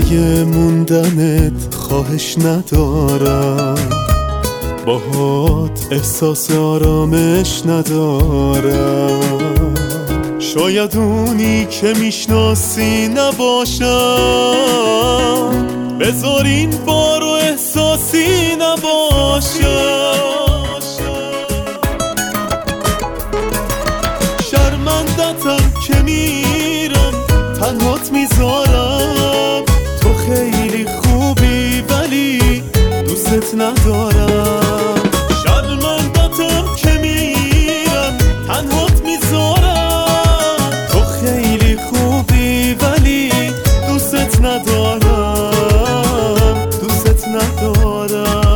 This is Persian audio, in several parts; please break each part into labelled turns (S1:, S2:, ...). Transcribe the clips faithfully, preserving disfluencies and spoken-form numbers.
S1: برای موندنت خواهش ندارم، باهات احساس آرامش ندارم. شاید اونی که میشناسی نباشم، بذار این بار و احساسی نباشم. شرمندتم که میرم تنهات میذارم، تو خیلی خوبی ولی دوست ندارم. شرمندتم که میرم تنهات میذارم، تو خیلی خوبی ولی دوست ندارم، دوست ندارم.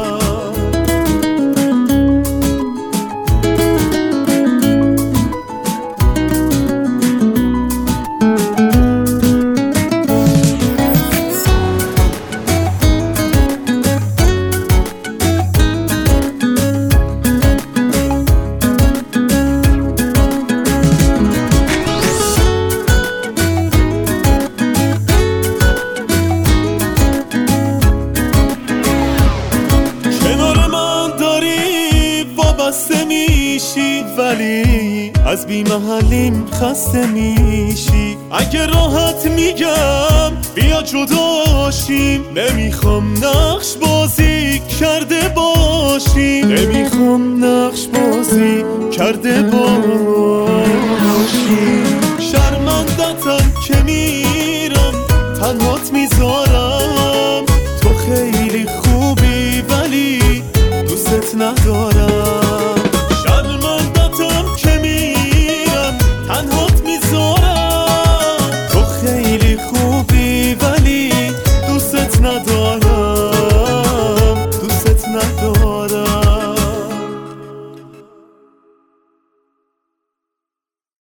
S1: بسته میشی ولی از بی محلیم خسته میشی. اگه راحت میگم بیا جداشیم، نمیخوام نقش بازی کرده باشیم، نمیخوام نقش بازی کرده باشیم. شرمندتم که میرم تنهات میذارم، تو خیلی خوبی ولی دوست ندارم.